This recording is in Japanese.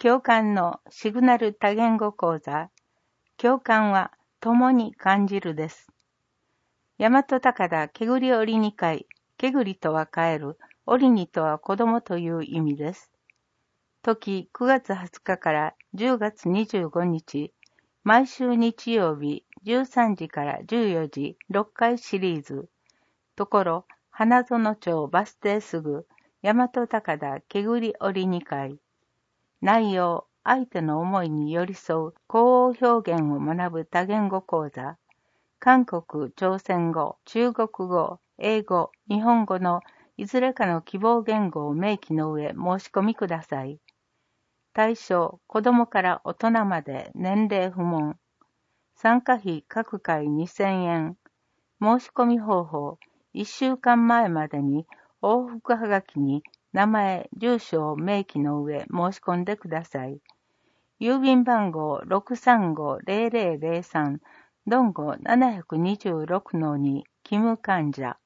教官のシグナル多言語講座。教官は共に感じるです。大和高田けぐり折2回、けぐりとは帰る、折にとは子供という意味です。時9月20日から10月25日、毎週日曜日13時から14時6回シリーズ。ところ、花園町バス停すぐ、大和高田けぐり折2回。内容、相手の思いに寄り添う口語表現を学ぶ多言語講座。韓国、朝鮮語、中国語、英語、日本語のいずれかの希望言語を明記の上申し込みください。対象、子供から大人まで年齢不問。参加費各回2000円。申し込み方法、1週間前までに往復はがきに名前、住所を明記の上申し込んでください。郵便番号 635-0003 ドンゴ726-2 キム患者。